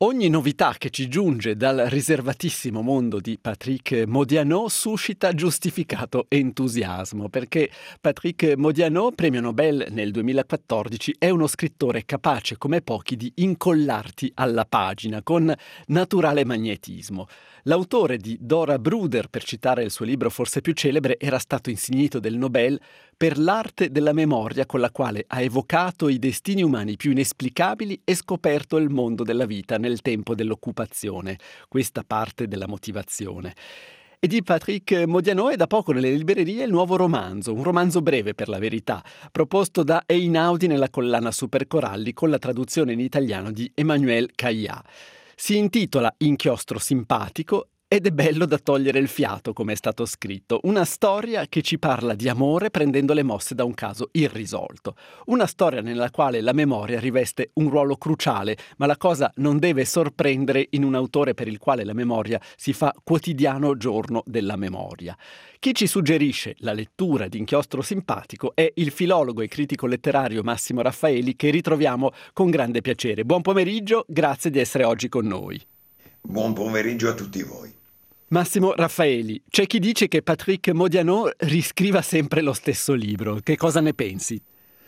Ogni novità che ci giunge dal riservatissimo mondo di Patrick Modiano suscita giustificato entusiasmo, perché Patrick Modiano, premio Nobel nel 2014, è uno scrittore capace come pochi di incollarti alla pagina con naturale magnetismo. L'autore di Dora Bruder, per citare il suo libro forse più celebre, era stato insignito del Nobel per l'arte della memoria con la quale ha evocato i destini umani più inesplicabili e scoperto il mondo della vita nel tempo dell'occupazione, questa parte della motivazione. E di Patrick Modiano è da poco nelle librerie il nuovo romanzo, un romanzo breve per la verità, proposto da Einaudi nella collana Supercoralli con la traduzione in italiano di Emmanuel Caillat. Si intitola Inchiostro simpatico ed è bello da togliere il fiato, come è stato scritto. Una storia che ci parla di amore prendendo le mosse da un caso irrisolto. Una storia nella quale la memoria riveste un ruolo cruciale, ma la cosa non deve sorprendere in un autore per il quale la memoria si fa quotidiano giorno della memoria. Chi ci suggerisce la lettura di Inchiostro simpatico è il filologo e critico letterario Massimo Raffaeli, che ritroviamo con grande piacere. Buon pomeriggio, grazie di essere oggi con noi. Buon pomeriggio a tutti voi. Massimo Raffaeli, c'è chi dice che Patrick Modiano riscriva sempre lo stesso libro. Che cosa ne pensi?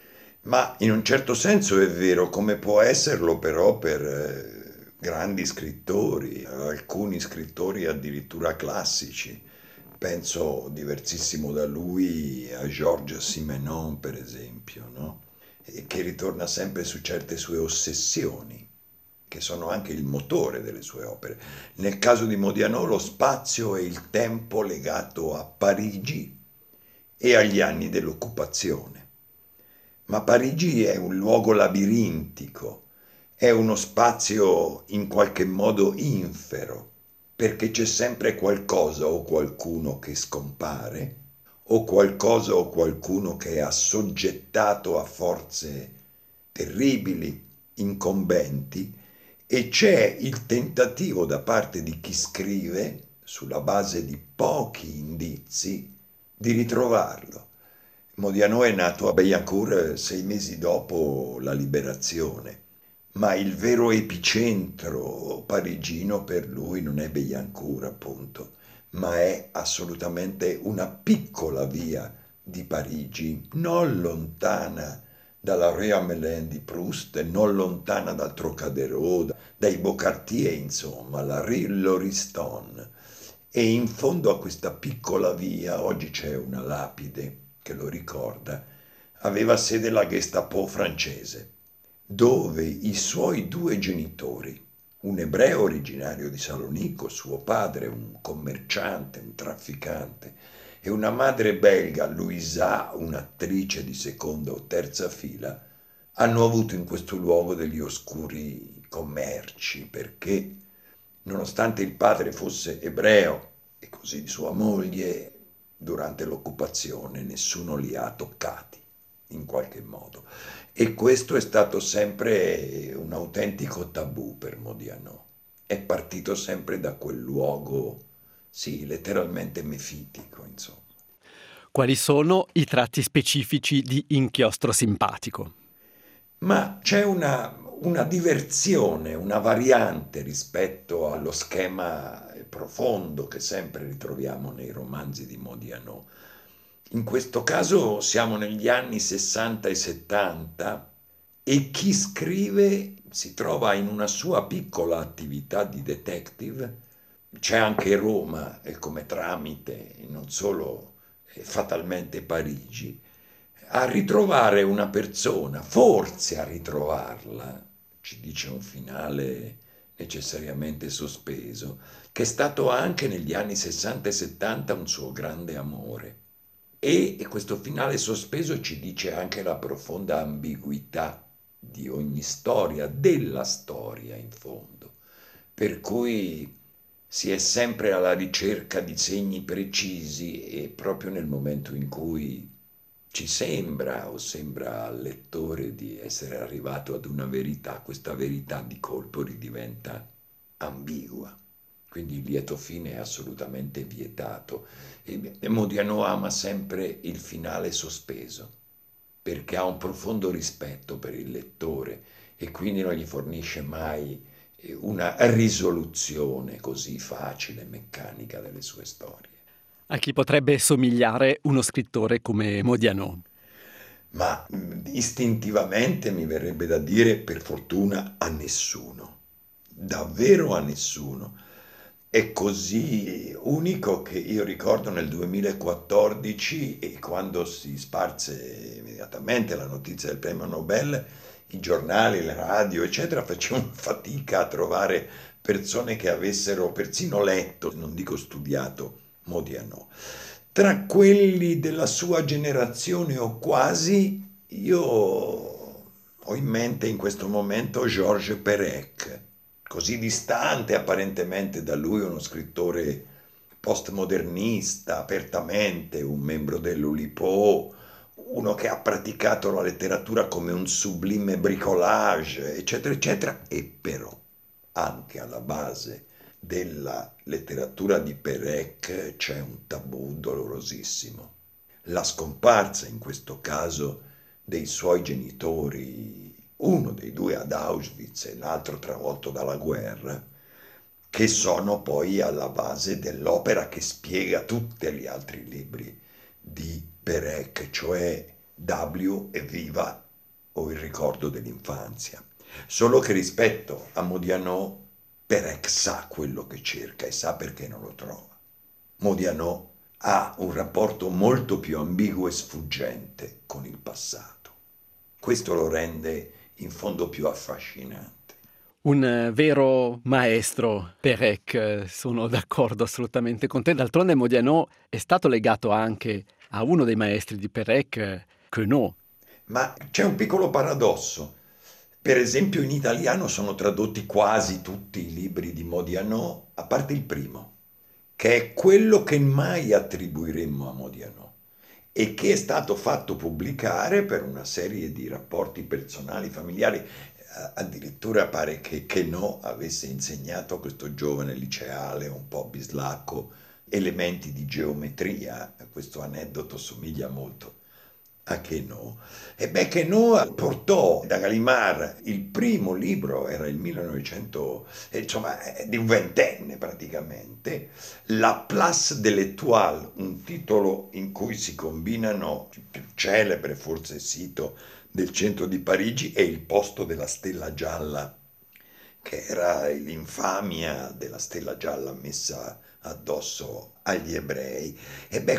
Ma in un certo senso è vero, come può esserlo però per grandi scrittori, alcuni scrittori addirittura classici. Penso diversissimo da lui a Georges Simenon, per esempio, no? E che ritorna sempre su certe sue ossessioni, che sono anche il motore delle sue opere. Nel caso di Modiano lo spazio e il tempo legato a Parigi e agli anni dell'occupazione. Ma Parigi è un luogo labirintico, è uno spazio in qualche modo infero, perché c'è sempre qualcosa o qualcuno che scompare, o qualcosa o qualcuno che è assoggettato a forze terribili, incombenti, e c'è il tentativo da parte di chi scrive, sulla base di pochi indizi, di ritrovarlo. Modiano è nato a Beillancourt 6 mesi dopo la liberazione, ma il vero epicentro parigino per lui non è Beillancourt, appunto, ma è assolutamente una piccola via di Parigi, non lontana dalla Rue Amelin di Proust, non lontana dal Trocadero, dai Boccartier, insomma, la Rue Lauriston. E in fondo a questa piccola via, oggi c'è una lapide che lo ricorda, aveva sede la Gestapo francese, dove i suoi due genitori, un ebreo originario di Salonicco, suo padre un commerciante, un trafficante, e una madre belga, Louisa, un'attrice di seconda o terza fila, hanno avuto in questo luogo degli oscuri commerci, perché nonostante il padre fosse ebreo e così sua moglie, durante l'occupazione nessuno li ha toccati in qualche modo. E questo è stato sempre un autentico tabù per Modiano. È partito sempre da quel luogo, sì, letteralmente mefitico, insomma. Quali sono i tratti specifici di Inchiostro simpatico? Ma c'è una diversione, una variante rispetto allo schema profondo che sempre ritroviamo nei romanzi di Modiano. In questo caso siamo negli anni 60 e 70 e chi scrive si trova in una sua piccola attività di detective. C'è anche Roma come tramite, non solo fatalmente Parigi, a ritrovare una persona, forse a ritrovarla, ci dice un finale necessariamente sospeso, che è stato anche negli anni 60 e 70 un suo grande amore. E questo finale sospeso ci dice anche la profonda ambiguità di ogni storia, della storia in fondo, per cui si è sempre alla ricerca di segni precisi e proprio nel momento in cui ci sembra o sembra al lettore di essere arrivato ad una verità, questa verità di colpo ridiventa ambigua. Quindi il lieto fine è assolutamente vietato. E Modiano ama sempre il finale sospeso, perché ha un profondo rispetto per il lettore e quindi non gli fornisce mai una risoluzione così facile e meccanica delle sue storie. A chi potrebbe somigliare uno scrittore come Modiano? Ma istintivamente mi verrebbe da dire, per fortuna, a nessuno, davvero a nessuno. È così unico che io ricordo nel 2014, e quando si sparse immediatamente la notizia del premio Nobel, i giornali, le radio, eccetera, facevano fatica a trovare persone che avessero persino letto, non dico studiato, Modiano. Tra quelli della sua generazione o quasi, io ho in mente in questo momento Georges Perec, così distante apparentemente da lui, uno scrittore postmodernista, apertamente un membro dell'Oulipo, uno che ha praticato la letteratura come un sublime bricolage, eccetera, eccetera, e però anche alla base della letteratura di Perec c'è un tabù dolorosissimo. La scomparsa, in questo caso, dei suoi genitori, uno dei due ad Auschwitz e l'altro travolto dalla guerra, che sono poi alla base dell'opera che spiega tutti gli altri libri di Perec, cioè W e Viva o il ricordo dell'infanzia. Solo che rispetto a Modiano, Perec sa quello che cerca e sa perché non lo trova. Modiano ha un rapporto molto più ambiguo e sfuggente con il passato. Questo lo rende in fondo più affascinante. Un vero maestro, Perec, sono d'accordo assolutamente con te. D'altronde Modiano è stato legato anche a uno dei maestri di Perec, Queneau. Ma c'è un piccolo paradosso. Per esempio in italiano sono tradotti quasi tutti i libri di Modiano, a parte il primo, che è quello che mai attribuiremmo a Modiano e che è stato fatto pubblicare per una serie di rapporti personali, familiari. Addirittura pare che no avesse insegnato a questo giovane liceale un po' bislacco elementi di geometria. Questo aneddoto somiglia molto a Queneau. E beh, Queneau portò da Gallimard il primo libro, era il 1900, insomma, di un ventenne praticamente, La Place de l'Étoile, un titolo in cui si combinano il più celebre forse sito del centro di Parigi e il posto della stella gialla, che era l'infamia della stella gialla messa addosso agli ebrei. E beh,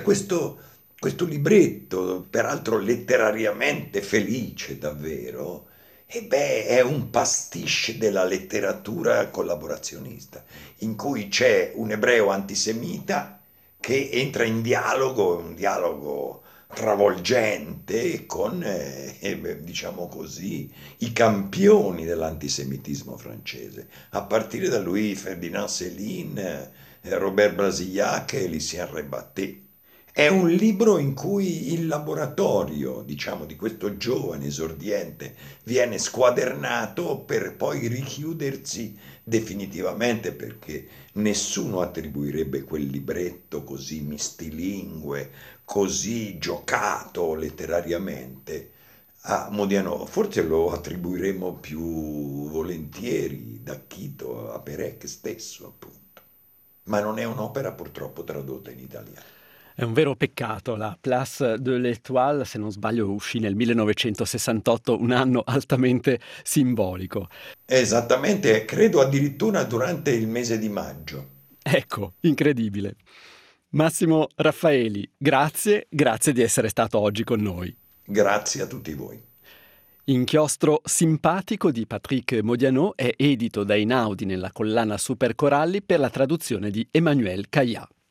questo libretto, peraltro letterariamente felice davvero, e beh, è un pastiche della letteratura collaborazionista, in cui c'è un ebreo antisemita che entra in dialogo, un dialogo travolgente con, diciamo così, i campioni dell'antisemitismo francese, a partire da Louis Ferdinand Céline, Robert Brasillac e Lucien Rebatté. È un libro in cui il laboratorio, diciamo, di questo giovane esordiente viene squadernato per poi richiudersi definitivamente, perché nessuno attribuirebbe quel libretto così mistilingue, così giocato letterariamente a Modiano. Forse lo attribuiremmo più volentieri da Chito a Perec stesso, appunto. Ma non è un'opera purtroppo tradotta in italiano. È un vero peccato. La Place de l'Étoile, se non sbaglio, uscì nel 1968, un anno altamente simbolico. Esattamente, credo addirittura durante il mese di maggio. Ecco, incredibile. Massimo Raffaeli, grazie di essere stato oggi con noi. Grazie a tutti voi. Inchiostro simpatico di Patrick Modiano è edito da Einaudi nella collana Super Coralli per la traduzione di Emmanuel Caillat.